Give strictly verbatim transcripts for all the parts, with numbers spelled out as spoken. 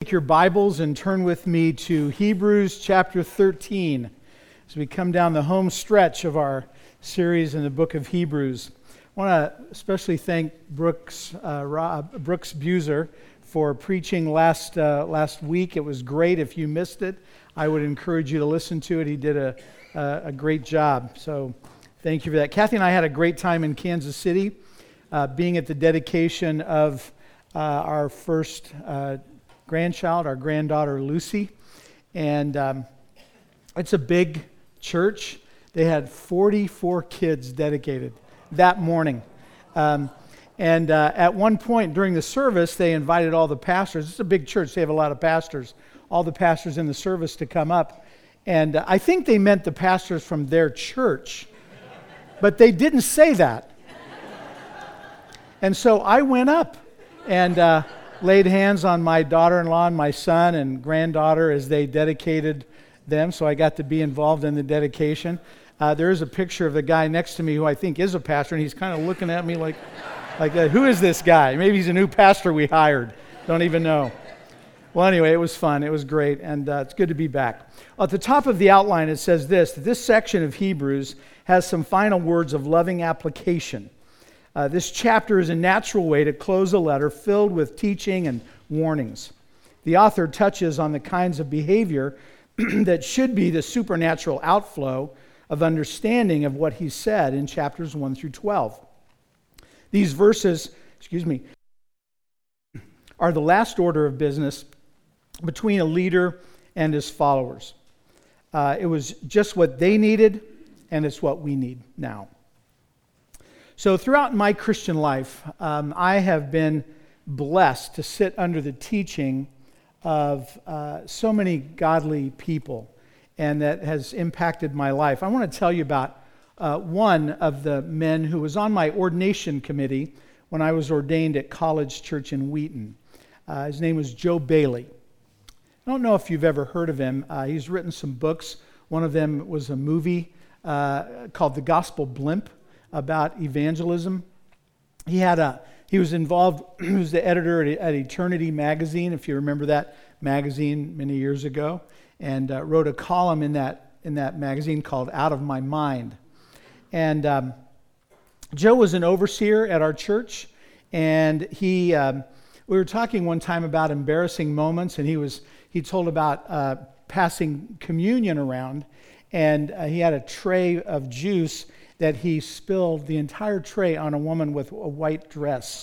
take your Bibles and turn with me to Hebrews chapter thirteen as we come down the home stretch of our series in the book of Hebrews. I want to especially thank Brooks uh, Rob, Brooks Buser for preaching last uh, last week. It was great. If you missed it, I would encourage you to listen to it. He did a, a, a great job. So thank you for that. Kathy and I had a great time in Kansas City, uh, being at the dedication of uh, our first uh, grandchild, our granddaughter Lucy. And um, it's a big church. They had forty-four kids dedicated that morning. Um, and uh, at one point during the service, they invited all the pastors. It's a big church. They have a lot of pastors. All the pastors in the service to come up. And uh, I think they meant the pastors from their church. But they didn't say that. And so I went up and uh, laid hands on my daughter-in-law and my son and granddaughter as they dedicated them. So I got to be involved in the dedication. Uh, there is a picture of the guy next to me who I think is a pastor, and he's kind of looking at me like, like uh, who is this guy? Maybe he's a new pastor we hired. Don't even know. Well, anyway, it was fun. It was great, and uh, it's good to be back. At the top of the outline, it says this, that this section of Hebrews has some final words of loving application. Uh, this chapter is a natural way to close a letter filled with teaching and warnings. The author touches on the kinds of behavior that should be the supernatural outflow of understanding of what he said in chapters one through twelve. These verses, excuse me, are the last order of business between a leader and his followers. Uh, it was just what they needed, and it's what we need now. So throughout my Christian life, um, I have been blessed to sit under the teaching of uh, so many godly people, and that has impacted my life. I want to tell you about uh, one of the men who was on my ordination committee when I was ordained at College Church in Wheaton. Uh, his name was Joe Bailey. I don't know if you've ever heard of him. Uh, he's written some books. One of them was a movie uh, called The Gospel Blimp about evangelism. He had a he was involved. He was the editor at, at Eternity Magazine, if you remember that magazine many years ago, and uh, wrote a column in that in that magazine called Out of My Mind. And um, Joe was an overseer at our church, and he um, we were talking one time about embarrassing moments, and he was he told about uh, passing communion around, and uh, he had a tray of juice that he spilled the entire tray on a woman with a white dress.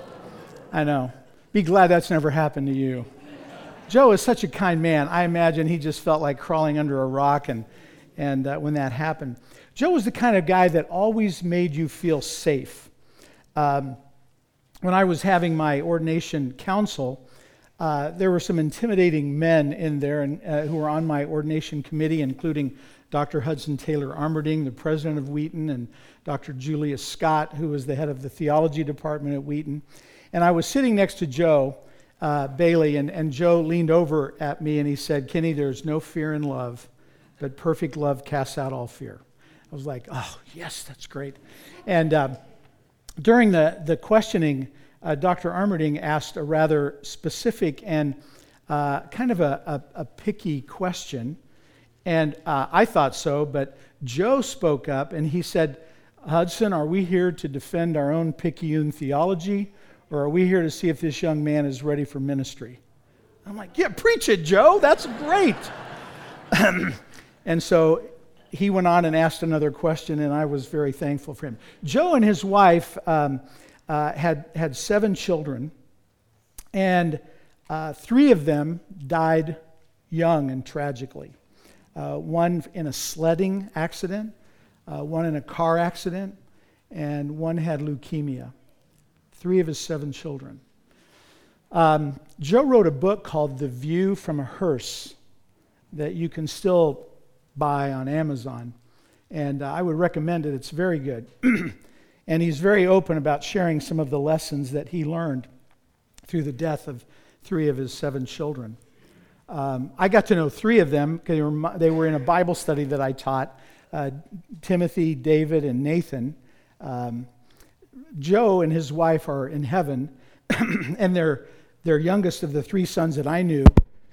I know. Be glad that's never happened to you. Joe is such a kind man. I imagine he just felt like crawling under a rock and, and uh, when that happened. Joe was the kind of guy that always made you feel safe. Um, when I was having my ordination council, uh, there were some intimidating men in there and, uh, who were on my ordination committee, including Doctor Hudson Taylor Armerding, the president of Wheaton, and Doctor Julius Scott, who was the head of the theology department at Wheaton. And I was sitting next to Joe uh, Bailey, and, and Joe leaned over at me and he said, "Kenny, there's no fear in love, but perfect love casts out all fear." I was like, oh, yes, that's great. And uh, during the, the questioning, uh, Doctor Armerding asked a rather specific and uh, kind of a, a, a picky question. And uh, I thought so, but Joe spoke up and he said, "Hudson, are we here to defend our own Picayune theology, or are we here to see if this young man is ready for ministry?" I'm like, "Yeah, preach it, Joe. That's great." And so he went on and asked another question, and I was very thankful for him. Joe and his wife um, uh, had, had seven children, and uh, three of them died young and tragically. Uh, one in a sledding accident, uh, one in a car accident, and one had leukemia. Three of his seven children. Um, Joe wrote a book called The View from a Hearse that you can still buy on Amazon, and uh, I would recommend it. It's very good. And he's very open about sharing some of the lessons that he learned through the death of three of his seven children. Um, I got to know three of them because they were, they were in a Bible study that I taught, uh, Timothy, David, and Nathan. Um, Joe and his wife are in heaven, and they're their youngest of the three sons that I knew,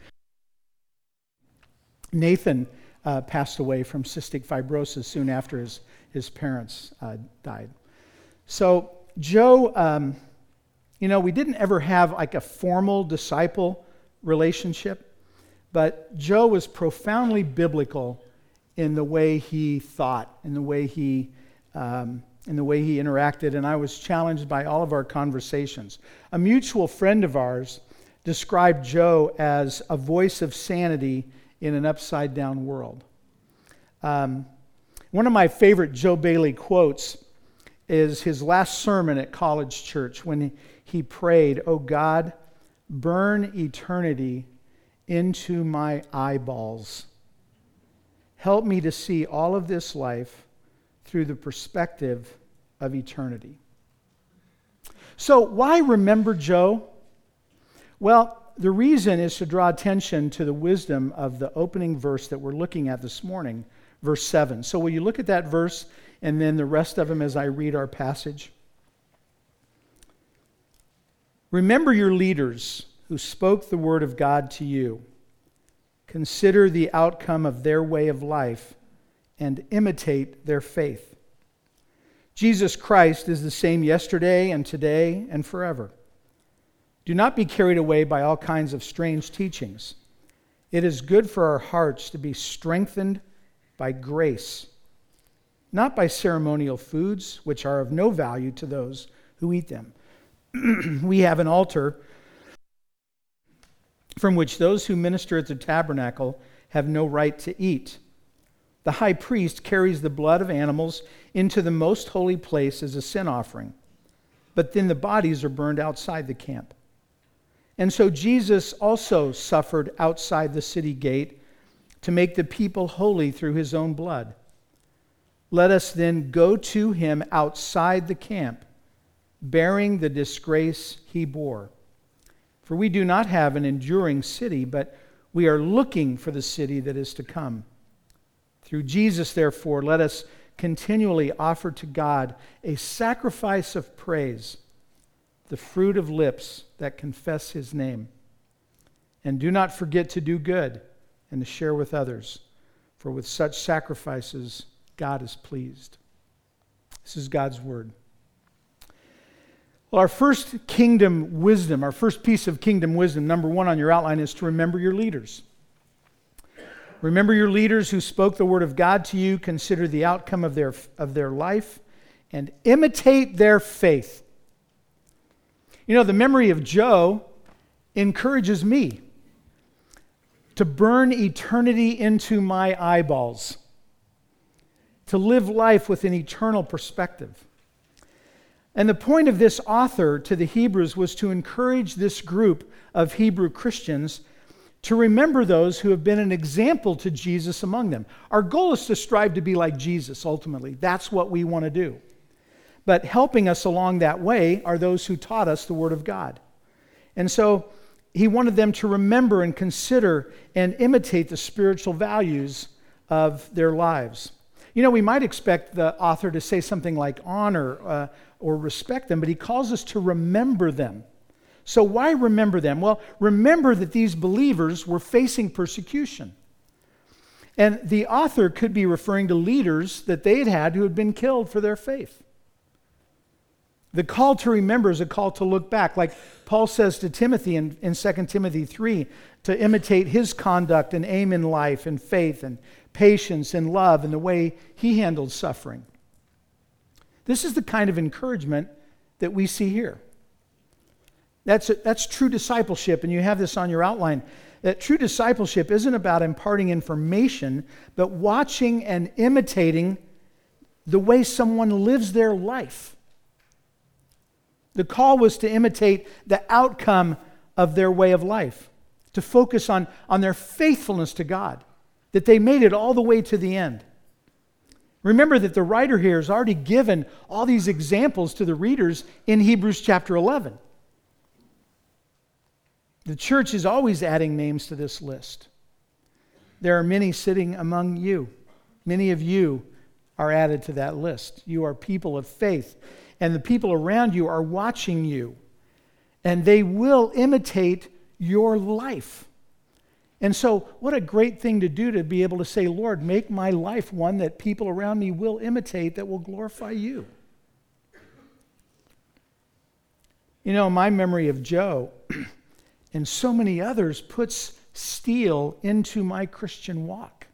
Nathan, uh, passed away from cystic fibrosis soon after his, his parents uh, died. So Joe, um, you know, we didn't ever have like a formal disciple relationship, but Joe was profoundly biblical in the way he thought, in the way he, um, in the way he interacted, and I was challenged by all of our conversations. A mutual friend of ours described Joe as a voice of sanity in an upside-down world. Um, one of my favorite Joe Bailey quotes is his last sermon at College Church when he, he prayed, "Oh God, burn eternity into my eyeballs. Help me to see all of this life through the perspective of eternity." So why remember Joe? Well, the reason is to draw attention to the wisdom of the opening verse that we're looking at this morning, verse seven. So will you look at that verse and then the rest of them as I read our passage? "Remember your leaders who spoke the word of God to you. Consider the outcome of their way of life and imitate their faith. Jesus Christ is the same yesterday and today and forever. Do not be carried away by all kinds of strange teachings. It is good for our hearts to be strengthened by grace, not by ceremonial foods, which are of no value to those who eat them. We have an altar from which those who minister at the tabernacle have no right to eat. The high priest carries the blood of animals into the most holy place as a sin offering, but then the bodies are burned outside the camp. And so Jesus also suffered outside the city gate to make the people holy through his own blood. Let us then go to him outside the camp, bearing the disgrace he bore. For we do not have an enduring city, but we are looking for the city that is to come. Through Jesus, therefore, let us continually offer to God a sacrifice of praise, the fruit of lips that confess his name. And do not forget to do good and to share with others, for with such sacrifices God is pleased." This is God's word. Well, our first kingdom wisdom, our first piece of kingdom wisdom, number one on your outline, is to remember your leaders. Remember your leaders who spoke the word of God to you, consider the outcome of their, of their life, and imitate their faith. You know, the memory of Joe encourages me to burn eternity into my eyeballs, to live life with an eternal perspective. And the point of this author to the Hebrews was to encourage this group of Hebrew Christians to remember those who have been an example to Jesus among them. Our goal is to strive to be like Jesus, ultimately. That's what we want to do. But helping us along that way are those who taught us the Word of God. And so he wanted them to remember and consider and imitate the spiritual values of their lives. You know, we might expect the author to say something like honor uh, or respect them, but he calls us to remember them. So why remember them? Well, remember that these believers were facing persecution. And the author could be referring to leaders that they had had who had been killed for their faith. The call to remember is a call to look back. Like Paul says to Timothy in, in Second Timothy three, to imitate his conduct and aim in life and faith and patience and love and the way he handled suffering. This is the kind of encouragement that we see here. That's, that's true discipleship, and you have this on your outline. That true discipleship isn't about imparting information, but watching and imitating the way someone lives their life. The call was to imitate the outcome of their way of life, to focus on, on their faithfulness to God, that they made it all the way to the end. Remember that the writer here has already given all these examples to the readers in Hebrews chapter eleven. The church is always adding names to this list. There are many sitting among you. Many of you are added to that list. You are people of faith, and the people around you are watching you. and they will imitate your life. And so what a great thing to do, to be able to say, Lord, make my life one that people around me will imitate, that will glorify you. You know, my memory of Joe and so many others puts steel into my Christian walk.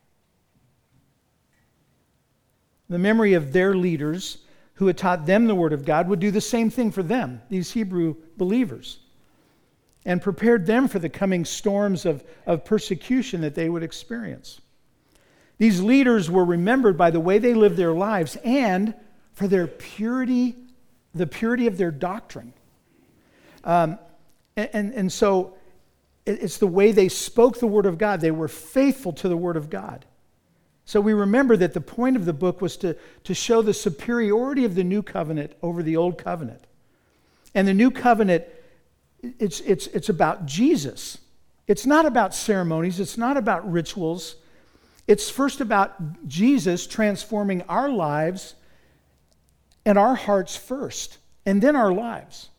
The memory of their leaders who had taught them the Word of God would do the same thing for them, these Hebrew believers, and prepared them for the coming storms of, of persecution that they would experience. These leaders were remembered by the way they lived their lives and for their purity, the purity of their doctrine. Um, and, and, and so it's the way they spoke the Word of God. They were faithful to the Word of God. So we remember that the point of the book was to, to show the superiority of the new covenant over the old covenant. And the new covenant, it's, it's, it's about Jesus. It's not about ceremonies. It's not about rituals. It's first about Jesus transforming our lives and our hearts first, and then our lives.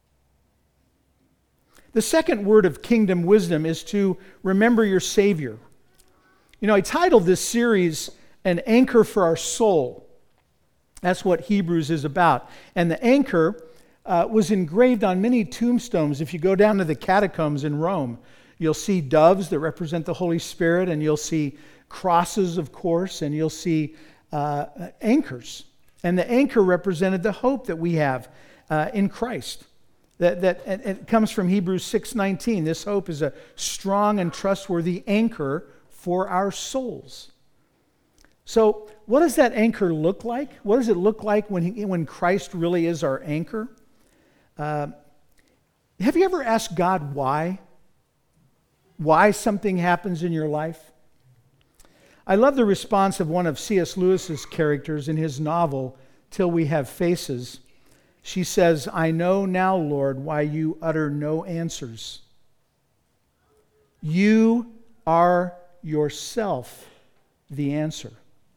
The second word of kingdom wisdom is to remember your Savior. You know, I titled this series, An Anchor for Our Soul. That's what Hebrews is about. And the anchor uh, was engraved on many tombstones. If you go down to the catacombs in Rome, you'll see doves that represent the Holy Spirit, and you'll see crosses, of course, and you'll see uh, anchors. And the anchor represented the hope that we have uh, in Christ. That, that and it comes from Hebrews six nineteen. This hope is a strong and trustworthy anchor for our souls. So what does that anchor look like? What does it look like when, he, when Christ really is our anchor? Uh, have you ever asked God why? Why something happens in your life? I love the response of one of C S Lewis's characters in his novel, Till We Have Faces. She says, I know now, Lord, why you utter no answers. You are yourself the answer.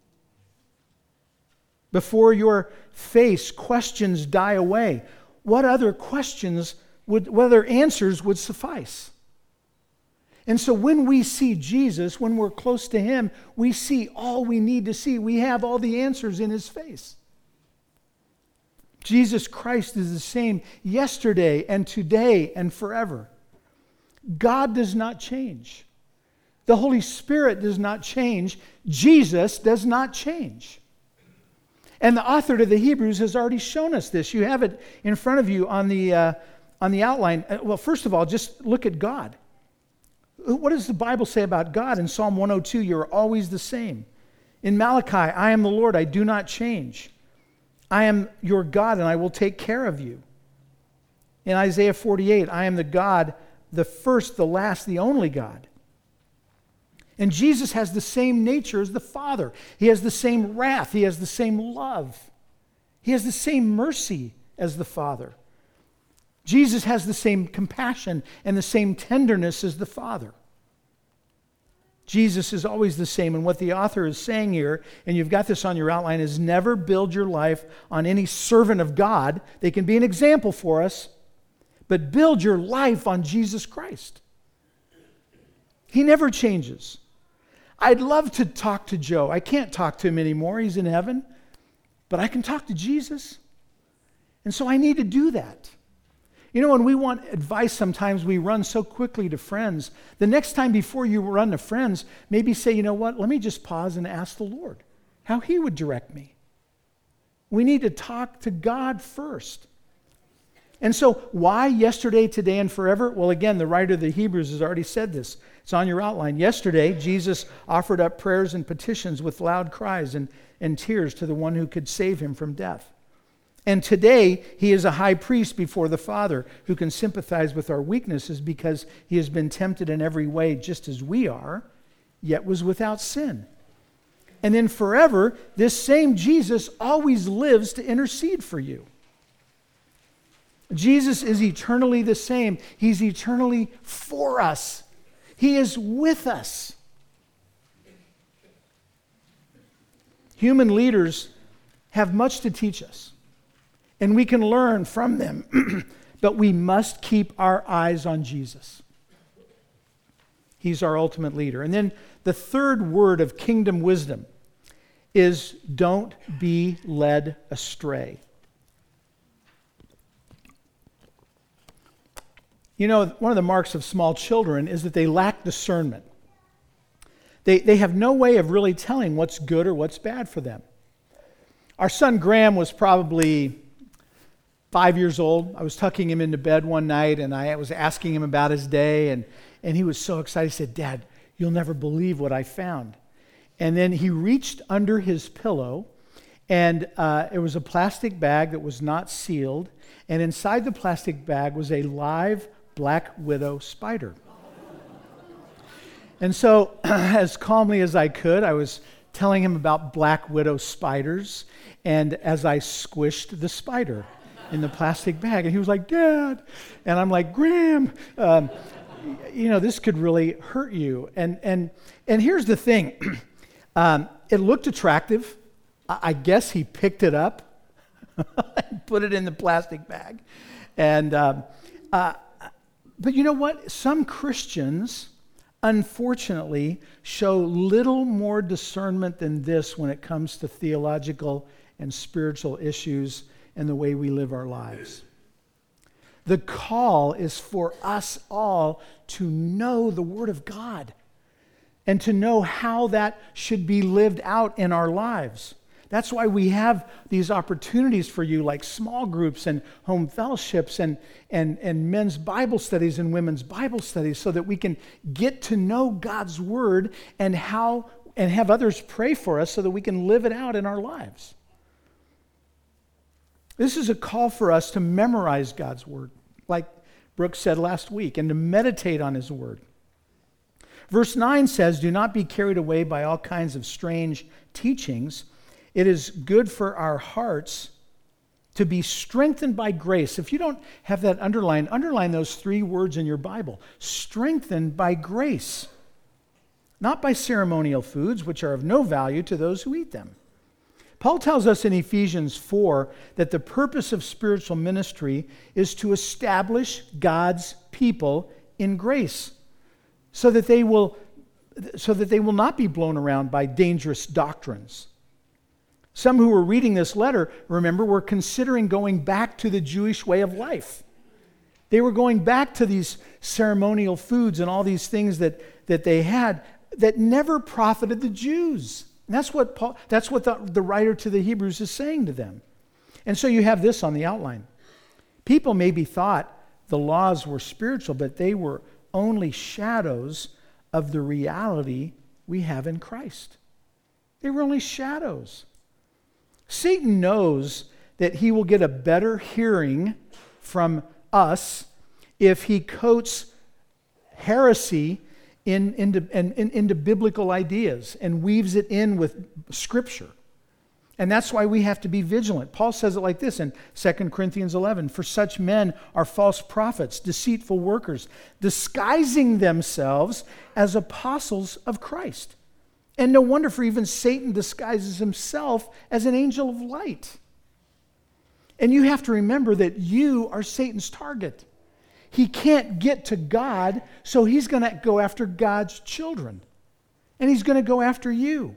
Before your face, questions die away. What other questions would, what other answers would suffice? And so when we see Jesus, when we're close to Him, we see all we need to see. We have all the answers in His face. Jesus Christ is the same yesterday and today and forever. God does not change. The Holy Spirit does not change. Jesus does not change. And the author to the Hebrews has already shown us this. You have it in front of you on the, uh, on the outline. Well, first of all, just look at God. What does the Bible say about God? In Psalm one oh two, you're always the same. In Malachi, I am the Lord, I do not change. I am your God, and I will take care of you. In Isaiah forty-eight, I am the God, the first, the last, the only God. And Jesus has the same nature as the Father. He has the same wrath. He has the same love. He has the same mercy as the Father. Jesus has the same compassion and the same tenderness as the Father. Jesus is always the same. And what the author is saying here, and you've got this on your outline, is never build your life on any servant of God. They can be an example for us, but build your life on Jesus Christ. He never changes. I'd love to talk to Joe. I can't talk to him anymore. He's in heaven. But I can talk to Jesus. And so I need to do that. You know, when we want advice, sometimes we run so quickly to friends. The next time before you run to friends, maybe say, you know what, let me just pause and ask the Lord how He would direct me. We need to talk to God first. And so why yesterday, today, and forever? Well, again, the writer of the Hebrews has already said this. It's on your outline. Yesterday, Jesus offered up prayers and petitions with loud cries and, and tears to the one who could save him from death. And today, He is a high priest before the Father who can sympathize with our weaknesses because He has been tempted in every way just as we are, yet was without sin. And then forever, this same Jesus always lives to intercede for you. Jesus is eternally the same. He's eternally for us. He is with us. Human leaders have much to teach us, and we can learn from them. But we must keep our eyes on Jesus. He's our ultimate leader. And then the third word of kingdom wisdom is don't be led astray. You know, one of the marks of small children is that they lack discernment. They, they have no way of really telling what's good or what's bad for them. Our son Graham was probably five years old. I was tucking him into bed one night, and I was asking him about his day, and, and he was so excited. He said, "Dad, you'll never believe what I found." And then he reached under his pillow, and uh, it was a plastic bag that was not sealed, and inside the plastic bag was a live black widow spider. And so, as calmly as I could, I was telling him about black widow spiders, and as I squished the spider in the plastic bag, and he was like, "Dad," and I'm like, "Graham, um, you know, this could really hurt you." And and and here's the thing, um, it looked attractive. I, I guess he picked it up and put it in the plastic bag, and um, uh, but you know what? Some Christians, unfortunately, show little more discernment than this when it comes to theological and spiritual issues and the way we live our lives. The call is for us all to know the Word of God and to know how that should be lived out in our lives. That's why we have these opportunities for you, like small groups and home fellowships and, and, and men's Bible studies and women's Bible studies, so that we can get to know God's Word and how and have others pray for us so that we can live it out in our lives. This is a call for us to memorize God's Word, like Brooke said last week, and to meditate on His Word. Verse nine says, "Do not be carried away by all kinds of strange teachings. It is good for our hearts to be strengthened by grace." If you don't have that underlined, underline those three words in your Bible. Strengthened by grace, not by ceremonial foods, which are of no value to those who eat them. Paul tells us in Ephesians four that the purpose of spiritual ministry is to establish God's people in grace, so that they will, so that they will not be blown around by dangerous doctrines. Some who were reading this letter, remember, were considering going back to the Jewish way of life. They were going back to these ceremonial foods and all these things that, that they had that never profited the Jews. And that's what Paul, that's what the, the writer to the Hebrews is saying to them. And so you have this on the outline. People maybe thought the laws were spiritual, but they were only shadows of the reality we have in Christ. They were only shadows. Satan knows that he will get a better hearing from us if he coats heresy in, into, in, in, into biblical ideas and weaves it in with Scripture. And that's why we have to be vigilant. Paul says it like this in Second Corinthians eleven, "For such men are false prophets, deceitful workers, disguising themselves as apostles of Christ. And no wonder, for even Satan disguises himself as an angel of light." And you have to remember that you are Satan's target. He can't get to God, so he's going to go after God's children. And he's going to go after you.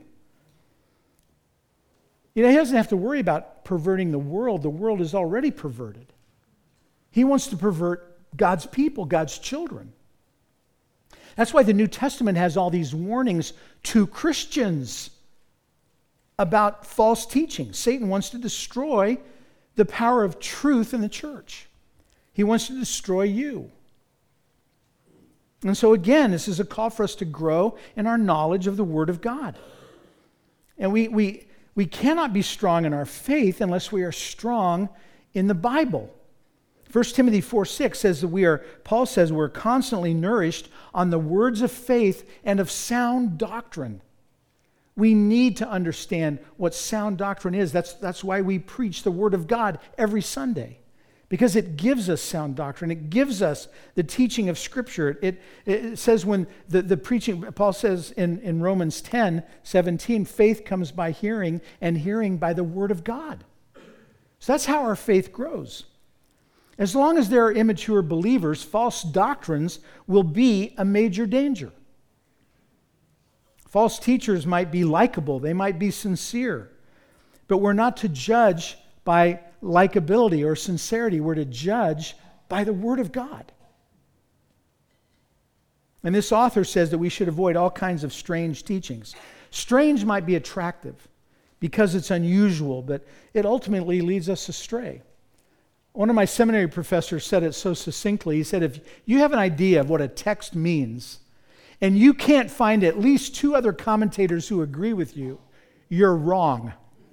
You know, he doesn't have to worry about perverting the world. The world is already perverted. He wants to pervert God's people, God's children. That's why the New Testament has all these warnings to Christians about false teaching. Satan wants to destroy the power of truth in the church. He wants to destroy you. And so again, this is a call for us to grow in our knowledge of the Word of God. And we we we cannot be strong in our faith unless we are strong in the Bible. First Timothy four six says that we are, Paul says we're constantly nourished on the words of faith and of sound doctrine. We need to understand what sound doctrine is. That's, that's why we preach the Word of God every Sunday, because it gives us sound doctrine. It gives us the teaching of Scripture. It, it says when the, the preaching, Paul says in, in Romans ten seventeen, faith comes by hearing, and hearing by the Word of God. So that's how our faith grows. As long as there are immature believers, false doctrines will be a major danger. False teachers might be likable, they might be sincere, but we're not to judge by likability or sincerity. We're to judge by the Word of God. And this author says that we should avoid all kinds of strange teachings. Strange might be attractive because it's unusual, but it ultimately leads us astray. One of my seminary professors said it so succinctly. He said, if you have an idea of what a text means, and you can't find at least two other commentators who agree with you, you're wrong.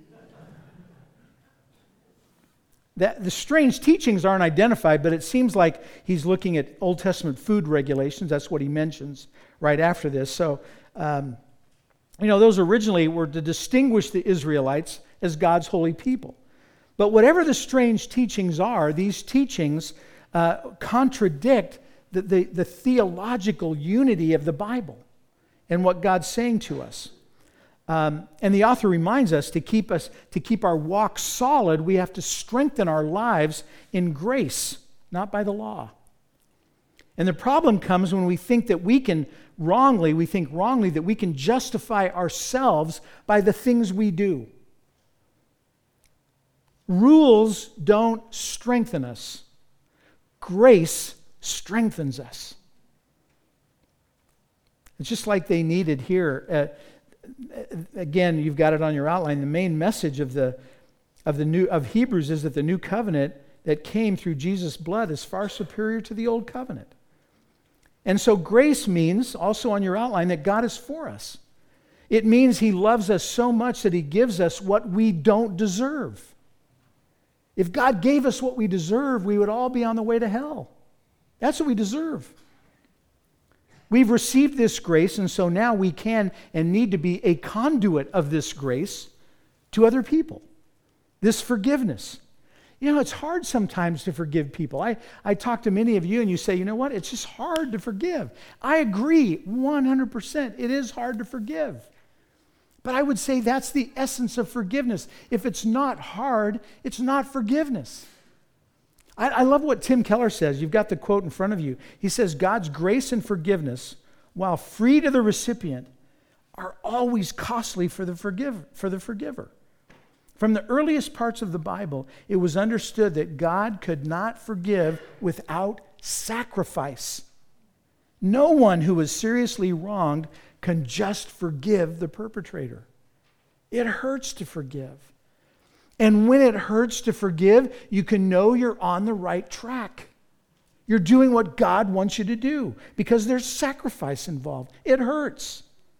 That, the strange teachings aren't identified, but it seems like he's looking at Old Testament food regulations. That's what he mentions right after this. So, um, you know, those originally were to distinguish the Israelites as God's holy people. But whatever the strange teachings are, these teachings uh, contradict the, the, the theological unity of the Bible and what God's saying to us. Um, and the author reminds us to keep us to keep our walk solid, we have to strengthen our lives in grace, not by the law. And the problem comes when we think that we can wrongly, we think wrongly that we can justify ourselves by the things we do. Rules don't strengthen us. Grace strengthens us. It's just like they needed here. Uh, again, you've got it on your outline. The main message of the of the new of Hebrews is that the new covenant that came through Jesus' blood is far superior to the old covenant. And so grace means, also on your outline, that God is for us. It means He loves us so much that He gives us what we don't deserve. If God gave us what we deserve, we would all be on the way to hell. That's what we deserve. We've received this grace, and so now we can and need to be a conduit of this grace to other people. This forgiveness. You know, it's hard sometimes to forgive people. I, I talk to many of you and you say, you know what, it's just hard to forgive. I agree one hundred percent. It is hard to forgive. But I would say that's the essence of forgiveness. If it's not hard, it's not forgiveness. I, I love what Tim Keller says. You've got the quote in front of you. He says, God's grace and forgiveness, while free to the recipient, are always costly for the forgiver, for the forgiver. From the earliest parts of the Bible, it was understood that God could not forgive without sacrifice. No one who was seriously wronged can just forgive the perpetrator. It hurts to forgive. And when it hurts to forgive, you can know you're on the right track. You're doing what God wants you to do because there's sacrifice involved. It hurts.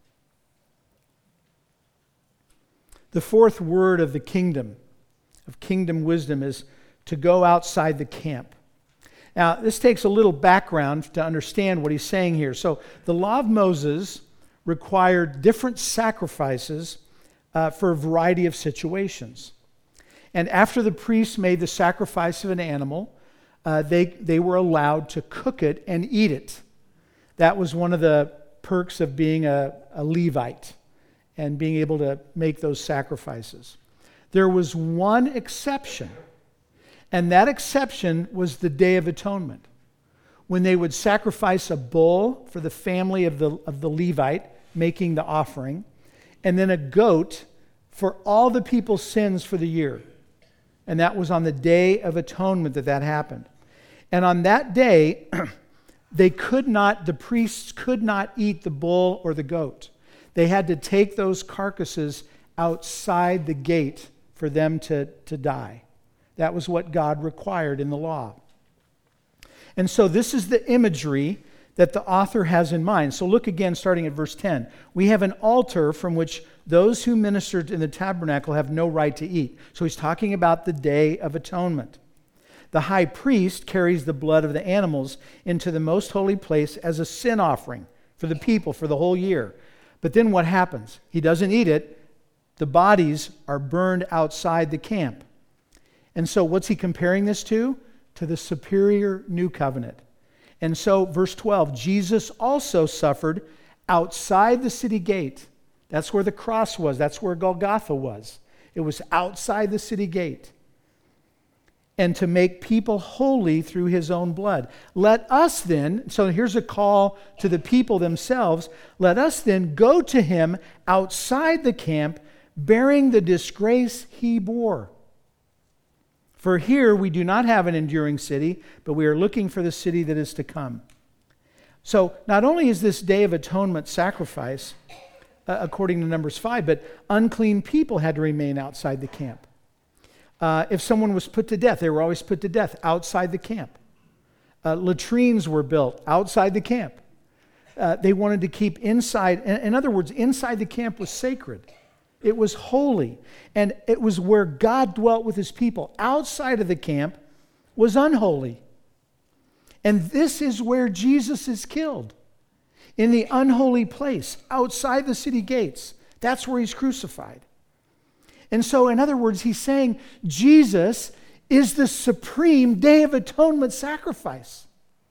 The fourth word of the kingdom, of kingdom wisdom, is to go outside the camp. Now, this takes a little background to understand what he's saying here. So, the law of Moses required different sacrifices uh, for a variety of situations. And after the priests made the sacrifice of an animal, uh, they, they were allowed to cook it and eat it. That was one of the perks of being a, a Levite and being able to make those sacrifices. There was one exception, and that exception was the Day of Atonement, when they would sacrifice a bull for the family of the, of the Levite, making the offering, and then a goat for all the people's sins for the year. And that was on the Day of Atonement that that happened. And on that day, they could not, the priests could not eat the bull or the goat. They had to take those carcasses outside the gate for them to, to die. That was what God required in the law. And so this is the imagery that the author has in mind. So look again, starting at verse ten. We have an altar from which those who ministered in the tabernacle have no right to eat. So he's talking about the Day of Atonement. The high priest carries the blood of the animals into the most holy place as a sin offering for the people for the whole year. But then what happens? He doesn't eat it. The bodies are burned outside the camp. And so what's he comparing this to? To the superior new covenant. And so, verse twelve, Jesus also suffered outside the city gate. That's where the cross was. That's where Golgotha was. It was outside the city gate. and to make people holy through his own blood. Let us then, so here's a call to the people themselves, let us then go to him outside the camp, bearing the disgrace he bore. For here we do not have an enduring city, but we are looking for the city that is to come. So not only is this Day of Atonement sacrifice, uh, according to Numbers five, but unclean people had to remain outside the camp. Uh, if someone was put to death, they were always put to death outside the camp. Uh, latrines were built outside the camp. Uh, they wanted to keep inside. In, in other words, inside the camp was sacred. It was holy. And it was where God dwelt with his people. Outside of the camp was unholy. And this is where Jesus is killed. In the unholy place, outside the city gates. That's where he's crucified. And so, in other words, he's saying Jesus is the supreme Day of Atonement sacrifice.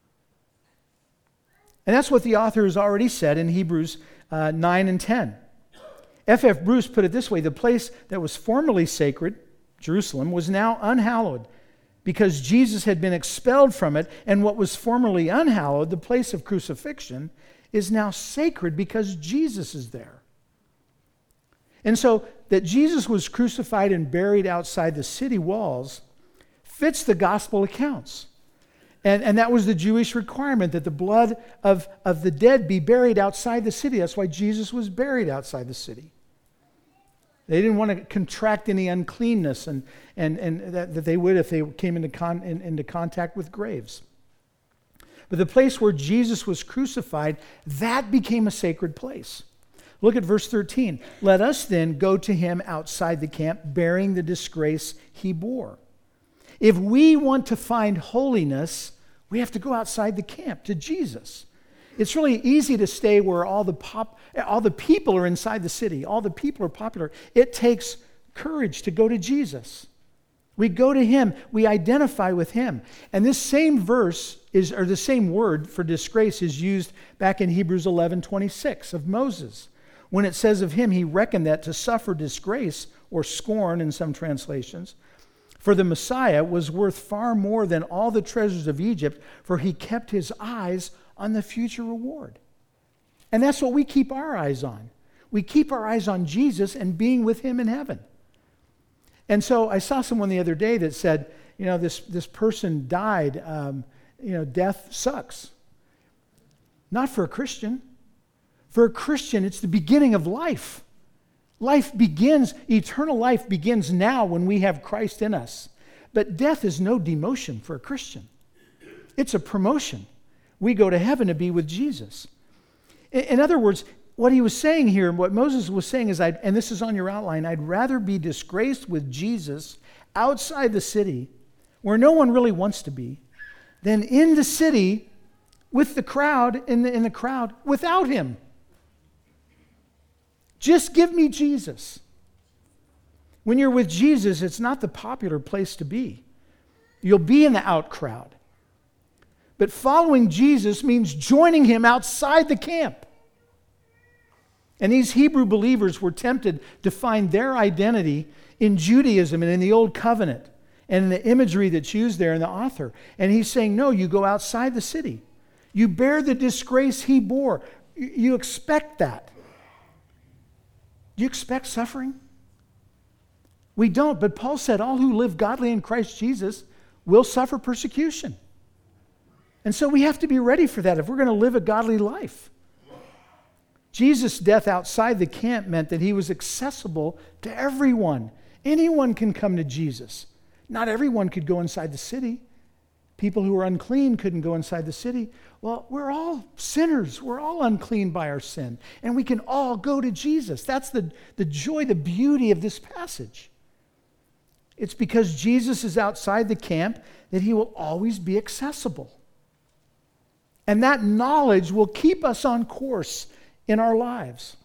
And that's what the author has already said in Hebrews uh, nine and ten. F F Bruce put it this way: the place that was formerly sacred, Jerusalem, was now unhallowed because Jesus had been expelled from it, and what was formerly unhallowed, the place of crucifixion, is now sacred because Jesus is there. And so that Jesus was crucified and buried outside the city walls fits the gospel accounts. And, and that was the Jewish requirement, that the blood of, of the dead be buried outside the city. That's why Jesus was buried outside the city. They didn't want to contract any uncleanness and, and, and that, that they would if they came into, con, in, into contact with graves. But the place where Jesus was crucified, that became a sacred place. Look at verse thirteen. Let us then go to him outside the camp, bearing the disgrace he bore. If we want to find holiness, we have to go outside the camp to Jesus. It's really easy to stay where all the pop, all the people are inside the city. All the people are popular. It takes courage to go to Jesus. We go to him. We identify with him. And this same verse is, or the same word for disgrace is used back in Hebrews eleven twenty-six of Moses. When it says of him, he reckoned that to suffer disgrace or scorn in some translations for the Messiah was worth far more than all the treasures of Egypt, for he kept his eyes on the future reward. And that's what we keep our eyes on. We keep our eyes on Jesus and being with him in heaven. And so I saw someone the other day that said, you know, this, this person died, um, you know, death sucks. Not for a Christian. For a Christian, it's the beginning of life. Life begins, eternal life begins now when we have Christ in us. But death is no demotion for a Christian. It's a promotion. We go to heaven to be with Jesus. In, in other words, what he was saying here, what Moses was saying is, I'd, and this is on your outline, I'd rather be disgraced with Jesus outside the city, where no one really wants to be, than in the city with the crowd, in the, in the crowd, without him. Just give me Jesus. When you're with Jesus, it's not the popular place to be. You'll be in the out crowd. But following Jesus means joining him outside the camp. And these Hebrew believers were tempted to find their identity in Judaism and in the Old Covenant and in the imagery that's used there in the author. And he's saying, no, you go outside the city. You bear the disgrace he bore. You expect that. Do you expect suffering? We don't, but Paul said all who live godly in Christ Jesus will suffer persecution. And so we have to be ready for that if we're going to live a godly life. Jesus' death outside the camp meant that he was accessible to everyone. Anyone can come to Jesus. Not everyone could go inside the city. People who were unclean couldn't go inside the city. Well, we're all sinners. We're all unclean by our sin. And we can all go to Jesus. That's the, the joy, the beauty of this passage. It's because Jesus is outside the camp that he will always be accessible. And that knowledge will keep us on course in our lives.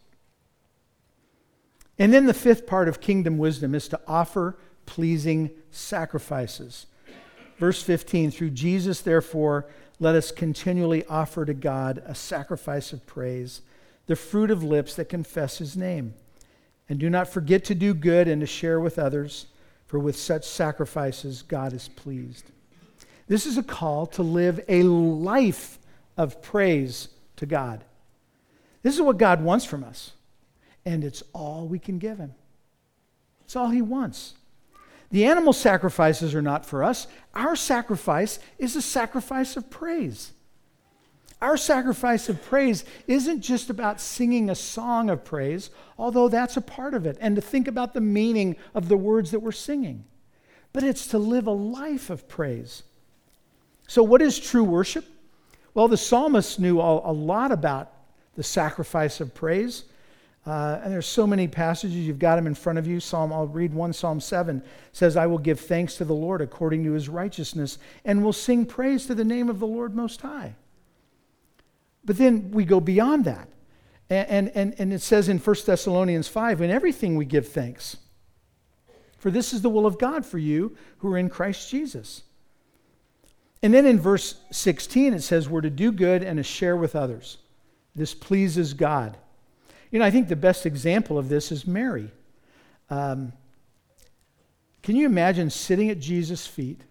And then the fifth part of kingdom wisdom is to offer pleasing sacrifices. Verse fifteen, through Jesus, therefore, let us continually offer to God a sacrifice of praise, the fruit of lips that confess his name. And do not forget to do good and to share with others, for with such sacrifices God is pleased. This is a call to live a life of praise to God. This is what God wants from us, and it's all we can give him. It's all he wants. The animal sacrifices are not for us. Our sacrifice is a sacrifice of praise. Our sacrifice of praise isn't just about singing a song of praise, although that's a part of it, and to think about the meaning of the words that we're singing. But it's to live a life of praise. So what is true worship? Well, the psalmist knew a lot about the sacrifice of praise. Uh, and there's so many passages. You've got them in front of you. Psalm, I'll read one. Psalm seven says, I will give thanks to the Lord according to his righteousness, and will sing praise to the name of the Lord Most High. But then we go beyond that. And, and, and it says in First Thessalonians five, in everything we give thanks. For this is the will of God for you who are in Christ Jesus. And then in verse sixteen, it says we're to do good and to share with others. This pleases God. You know, I think the best example of this is Mary. Um, can you imagine sitting at Jesus' feet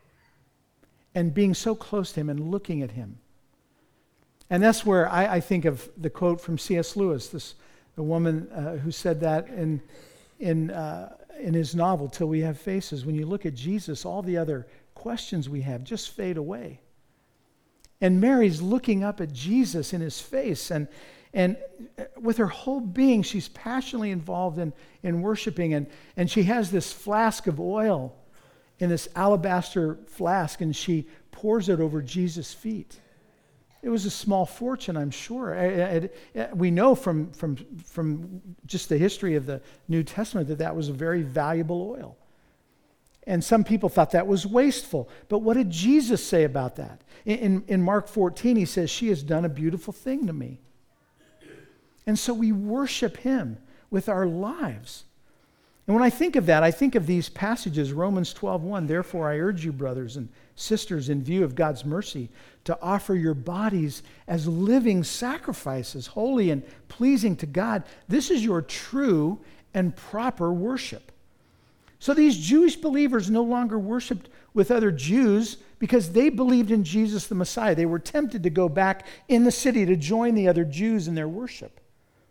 and being so close to him and looking at him? And that's where I, I think of the quote from C S Lewis, this the woman uh, who said that in in uh, in his novel, Till We Have Faces. When you look at Jesus, all the other questions we have just fade away. And Mary's looking up at Jesus in his face, and and with her whole being, she's passionately involved in, in worshiping, and, and she has this flask of oil in this alabaster flask, and she pours it over Jesus' feet. It was a small fortune, I'm sure. I, I, I, we know from, from, from just the history of the New Testament that that was a very valuable oil. And some people thought that was wasteful. But what did Jesus say about that? In, in, in Mark fourteen, he says, she has done a beautiful thing to me. And so we worship him with our lives. And when I think of that, I think of these passages, Romans twelve one, therefore I urge you, brothers and sisters, in view of God's mercy, to offer your bodies as living sacrifices, holy and pleasing to God. This is your true and proper worship. So these Jewish believers no longer worshiped with other Jews because they believed in Jesus the Messiah. They were tempted to go back in the city to join the other Jews in their worship.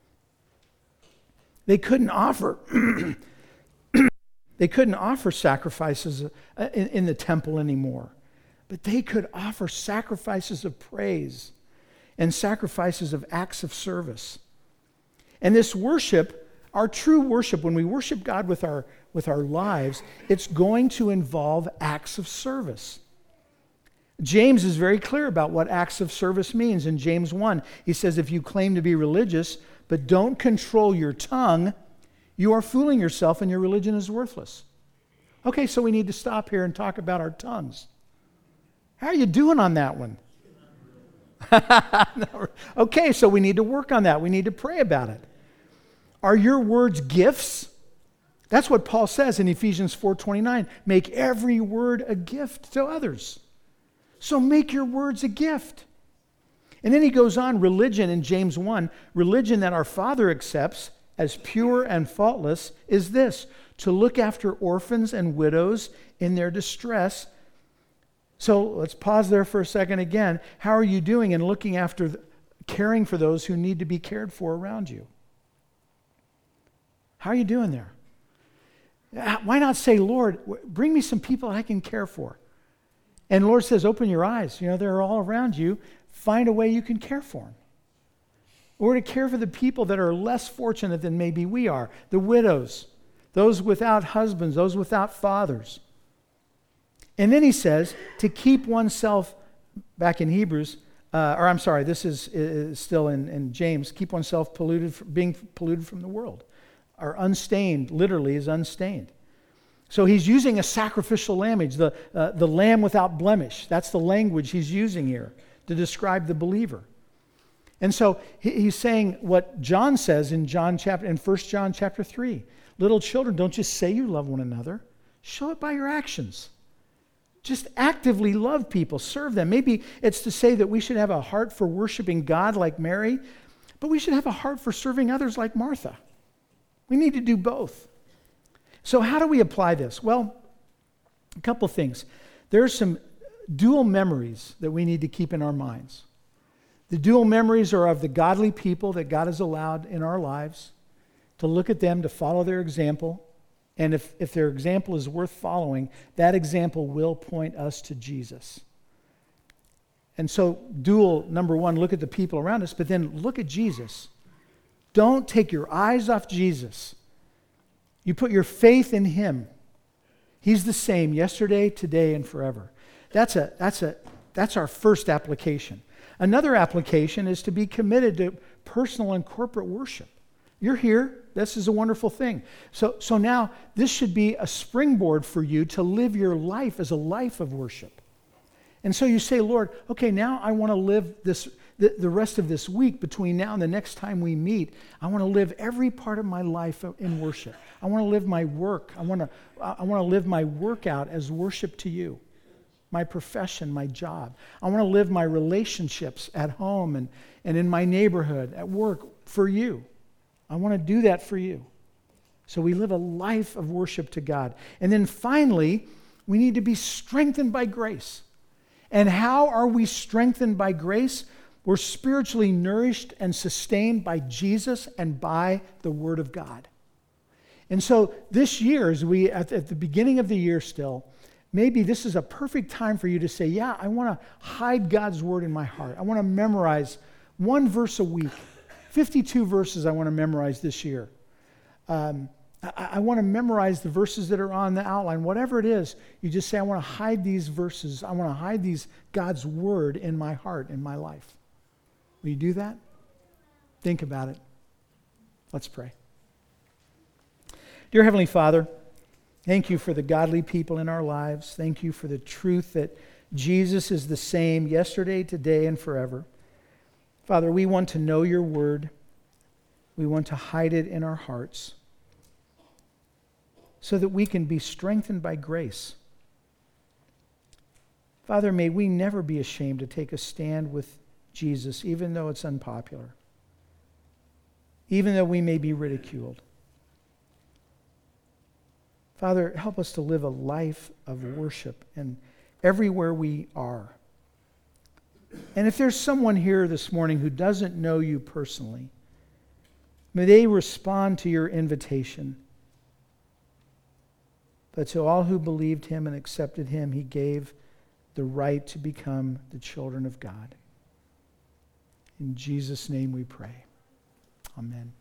They couldn't offer they couldn't offer sacrifices in, in the temple anymore, but they could offer sacrifices of praise and sacrifices of acts of service. And this worship, our true worship, when we worship God with our with our lives, it's going to involve acts of service. James is very clear about what acts of service means. In James one, he says, if you claim to be religious but don't control your tongue, you are fooling yourself and your religion is worthless. Okay, so we need to stop here and talk about our tongues. How are you doing on that one? Okay, so we need to work on that. We need to pray about it. Are your words gifts? That's what Paul says in Ephesians four twenty-nine. Make every word a gift to others. So make your words a gift. And then he goes on, religion in James one, religion that our Father accepts as pure and faultless is this, to look after orphans and widows in their distress. So let's pause there for a second again. How are you doing in looking after, caring for those who need to be cared for around you? How are you doing there? Why not say, Lord, bring me some people I can care for? And the Lord says, open your eyes. You know, they're all around you. Find a way you can care for them. Or to care for the people that are less fortunate than maybe we are. The widows, those without husbands, those without fathers. And then he says, to keep oneself, back in Hebrews, uh, or I'm sorry, this is, is still in, in James, keep oneself polluted, from, being polluted from the world. Or unstained, literally, is unstained. So he's using a sacrificial language, the, uh, the lamb without blemish. That's the language he's using here to describe the believer. And so he, he's saying what John says in John chapter in First John chapter three. Little children, don't just say you love one another. Show it by your actions. Just actively love people, serve them. Maybe it's to say that we should have a heart for worshiping God like Mary, but we should have a heart for serving others like Martha. We need to do both. So how do we apply this? Well, a couple things. There are some dual memories that we need to keep in our minds. The dual memories are of the godly people that God has allowed in our lives, to look at them, to follow their example. And if, if their example is worth following, that example will point us to Jesus. And so dual, number one, look at the people around us, but then look at Jesus. Don't take your eyes off Jesus. You put your faith in him. He's the same yesterday, today, and forever. That's a that's a that's our first application. Another application is to be committed to personal and corporate worship. You're here. This is a wonderful thing. So so now this should be a springboard for you to live your life as a life of worship. And so you say, Lord, okay, now I want to live this the, the rest of this week between now and the next time we meet. I want to live every part of my life in worship. I want to live my work. I want to I want to live my workout as worship to you. My profession, my job. I want to live my relationships at home and, and in my neighborhood, at work, for you. I want to do that for you. So we live a life of worship to God. And then finally, we need to be strengthened by grace. And how are we strengthened by grace? We're spiritually nourished and sustained by Jesus and by the Word of God. And so this year, as we at, at the beginning of the year still, maybe this is a perfect time for you to say, yeah, I want to hide God's Word in my heart. I want to memorize one verse a week. fifty-two verses I want to memorize this year. Um, I, I want to memorize the verses that are on the outline. Whatever it is, you just say, I want to hide these verses. I want to hide these God's Word in my heart, in my life. Will you do that? Think about it. Let's pray. Dear Heavenly Father, thank you for the godly people in our lives. Thank you for the truth that Jesus is the same yesterday, today, and forever. Father, we want to know your word. We want to hide it in our hearts so that we can be strengthened by grace. Father, may we never be ashamed to take a stand with Jesus, even though it's unpopular, even though we may be ridiculed. Father, help us to live a life of worship and everywhere we are. And if there's someone here this morning who doesn't know you personally, may they respond to your invitation. But to all who believed him and accepted him, he gave the right to become the children of God. In Jesus' name we pray. Amen.